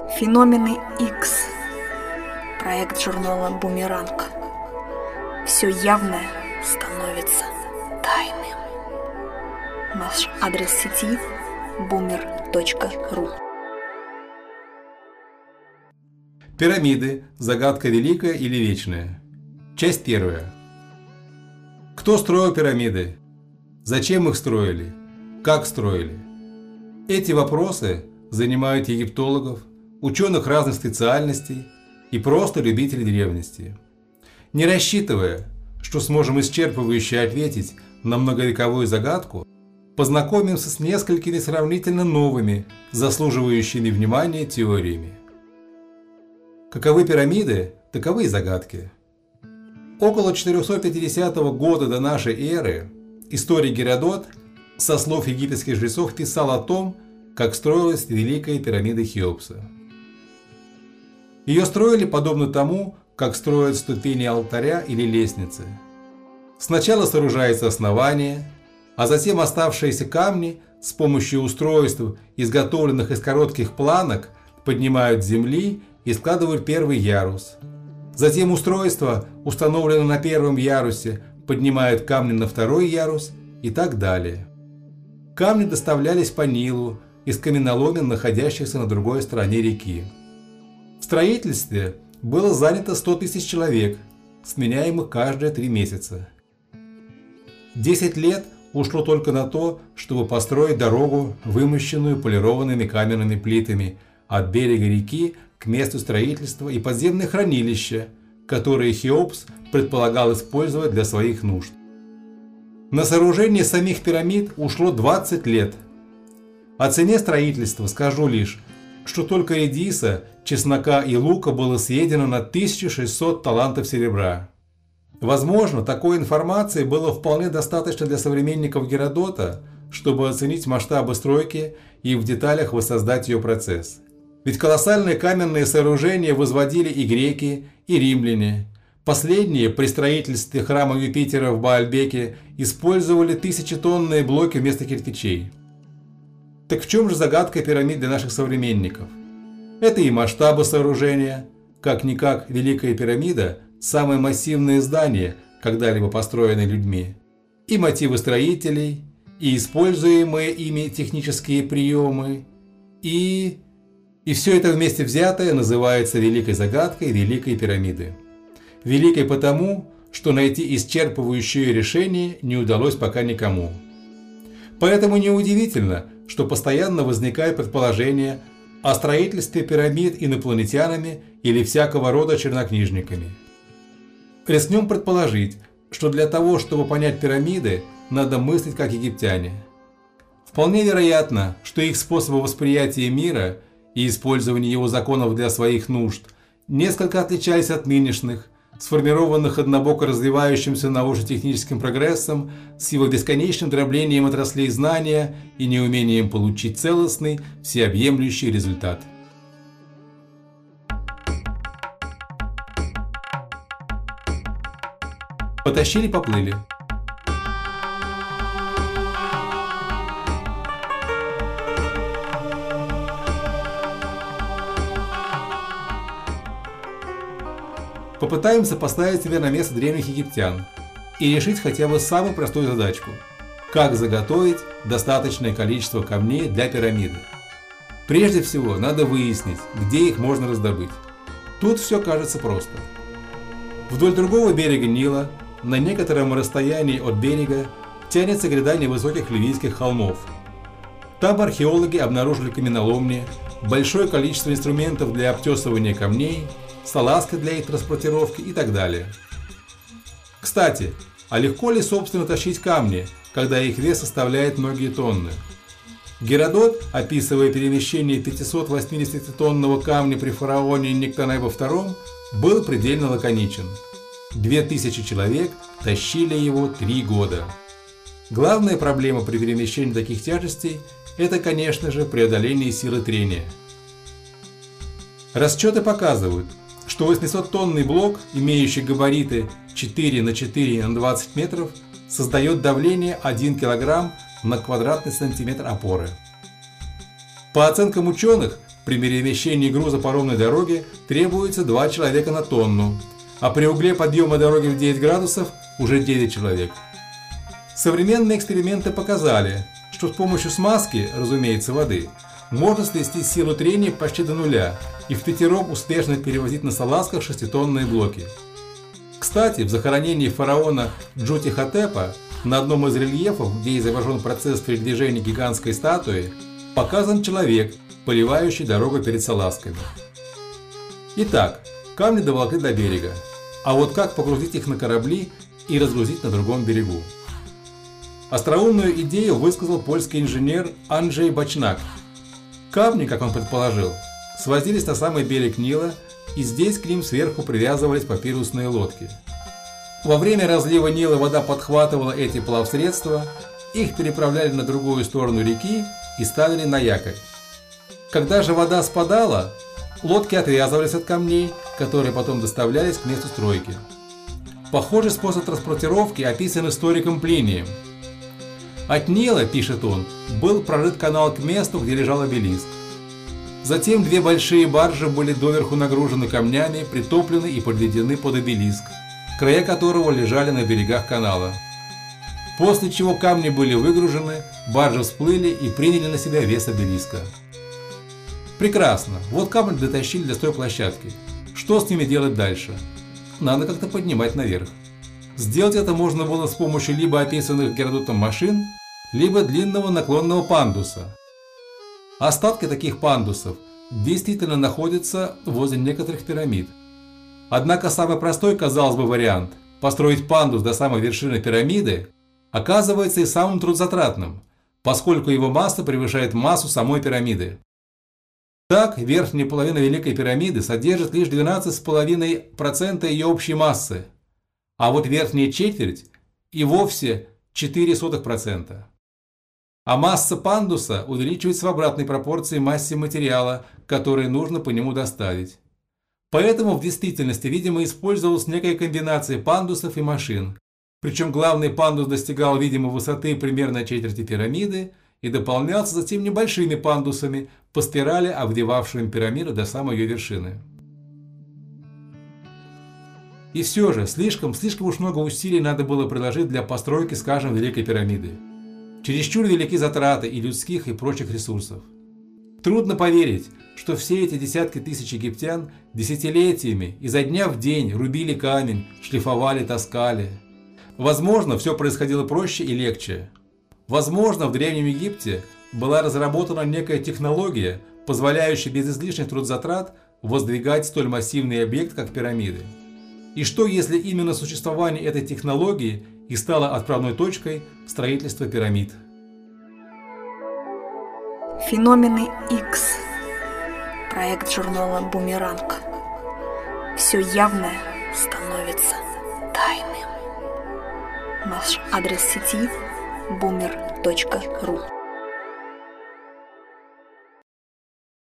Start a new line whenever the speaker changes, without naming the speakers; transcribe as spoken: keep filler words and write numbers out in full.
Феномены X. Проект журнала «Бумеранг». Все явное становится тайным. Наш адрес сети бумер точка ру.
Пирамиды. Загадка великая или вечная? Часть первая. Кто строил пирамиды? Зачем их строили? Как строили? Эти вопросы занимают египтологов, ученых разных специальностей и просто любителей древности. Не рассчитывая, что сможем исчерпывающе ответить на многовековую загадку, познакомимся с несколькими сравнительно новыми, заслуживающими внимания теориями. Каковы пирамиды, таковы и загадки. Около четырехсот пятидесятого года до нашей эры историк Геродот со слов египетских жрецов писал о том, как строилась Великая пирамида Хеопса. Ее строили подобно тому, как строят ступени алтаря или лестницы. Сначала сооружается основание, а затем оставшиеся камни с помощью устройств, изготовленных из коротких планок, поднимают с земли и складывают первый ярус. Затем устройство, установленное на первом ярусе, поднимают камни на второй ярус и так далее. Камни доставлялись по Нилу из каменоломен, находящихся на другой стороне реки. В строительстве было занято сто тысяч человек, сменяемых каждые три месяца. Десять лет ушло только на то, чтобы построить дорогу, вымощенную полированными каменными плитами от берега реки к месту строительства, и подземное хранилище, которое Хеопс предполагал использовать для своих нужд. На сооружение самих пирамид ушло двадцать лет. О цене строительства скажу лишь, что только редиса, чеснока и лука было съедено на тысячу шестьсот талантов серебра. Возможно, такой информации было вполне достаточно для современников Геродота, чтобы оценить масштабы стройки и в деталях воссоздать ее процесс. Ведь колоссальные каменные сооружения возводили и греки, и римляне. Последние при строительстве храма Юпитера в Баальбеке использовали тысячетонные блоки вместо кирпичей. Так в чем же загадка пирамид для наших современников? Это и масштабы сооружения. Как-никак Великая пирамида – самое массивное здание, когда-либо построенное людьми. И мотивы строителей, и используемые ими технические приемы, и... И все это вместе взятое называется великой загадкой Великой пирамиды. Великой потому, что найти исчерпывающее решение не удалось пока никому. Поэтому неудивительно, что постоянно возникают предположения о строительстве пирамид инопланетянами или всякого рода чернокнижниками. Рискнем предположить, что для того, чтобы понять пирамиды, надо мыслить как египтяне. Вполне вероятно, что их способы восприятия мира и использование его законов для своих нужд несколько отличались от нынешних, сформированных однобоко развивающимся научно-техническим прогрессом, с его бесконечным дроблением отраслей знания и неумением получить целостный, всеобъемлющий результат. Потащили-поплыли. Попытаемся поставить себя на место древних египтян и решить хотя бы самую простую задачку – как заготовить достаточное количество камней для пирамиды. Прежде всего, надо выяснить, где их можно раздобыть. Тут все кажется просто. Вдоль другого берега Нила, на некотором расстоянии от берега, тянется гряда невысоких ливийских холмов. Там археологи обнаружили каменоломни, большое количество инструментов для обтесывания камней, салазка для их транспортировки и так далее. Кстати, а легко ли, собственно, тащить камни, когда их вес составляет многие тонны? Геродот, описывая перемещение пятисотвосьмидесятитонного камня при фараоне Никтонебе втором, был предельно лаконичен. Две тысячи человек тащили его три года. Главная проблема при перемещении таких тяжестей – это, конечно же, преодоление силы трения. Расчеты показывают, что восьмисоттонный блок, имеющий габариты четыре на четыре на двадцать метров, создает давление один килограмм на квадратный сантиметр опоры. По оценкам ученых, при перемещении груза по ровной дороге требуется два человека на тонну, а при угле подъема дороги в девять градусов уже девять человек. Современные эксперименты показали, что с помощью смазки, разумеется, воды, можно свести силу трения почти до нуля и впятером успешно перевозить на салазках шеститонные блоки. Кстати, в захоронении фараона Джотихотепа на одном из рельефов, где изображен процесс передвижения гигантской статуи, показан человек, поливающий дорогу перед салазками. Итак, камни доволокли до берега, а вот как погрузить их на корабли и разгрузить на другом берегу? Остроумную идею высказал польский инженер Анджей Бачнак. Камни, как он предположил, свозились на самый берег Нила, и здесь к ним сверху привязывались папирусные лодки. Во время разлива Нила вода подхватывала эти плавсредства, их переправляли на другую сторону реки и ставили на якорь. Когда же вода спадала, лодки отвязывались от камней, которые потом доставлялись к месту стройки. Похожий способ транспортировки описан историком Плинием. От Нила, пишет он, был прорыт канал к месту, где лежал обелиск. Затем две большие баржи были доверху нагружены камнями, притоплены и подведены под обелиск, края которого лежали на берегах канала. После чего камни были выгружены, баржи всплыли и приняли на себя вес обелиска. Прекрасно, вот камни дотащили до стройплощадки. Что с ними делать дальше? Надо как-то поднимать наверх. Сделать это можно было с помощью либо описанных Геродотом машин, либо длинного наклонного пандуса. Остатки таких пандусов действительно находятся возле некоторых пирамид. Однако самый простой, казалось бы, вариант – построить пандус до самой вершины пирамиды – оказывается и самым трудозатратным, поскольку его масса превышает массу самой пирамиды. Так, верхняя половина Великой пирамиды содержит лишь двенадцать целых пять десятых процента ее общей массы, а вот верхняя четверть и вовсе четыре целых пять десятых процента. А масса пандуса увеличивается в обратной пропорции массе материала, который нужно по нему доставить. Поэтому в действительности, видимо, использовалась некая комбинация пандусов и машин. Причем главный пандус достигал, видимо, высоты примерно четверти пирамиды и дополнялся затем небольшими пандусами по спирали, обвивавшими пирамиду до самой ее вершины. И все же, слишком, слишком уж много усилий надо было приложить для постройки, скажем, Великой пирамиды. Чересчур велики затраты и людских, и прочих ресурсов. Трудно поверить, что все эти десятки тысяч египтян десятилетиями изо дня в день рубили камень, шлифовали, таскали. Возможно, все происходило проще и легче. Возможно, в Древнем Египте была разработана некая технология, позволяющая без излишних трудозатрат воздвигать столь массивный объект, как пирамиды. И что, если именно существование этой технологии и стало отправной точкой строительства пирамид?
Феномены X. Проект журнала «Бумеранг». Все явное становится тайным. Наш адрес сети бумер точка ру.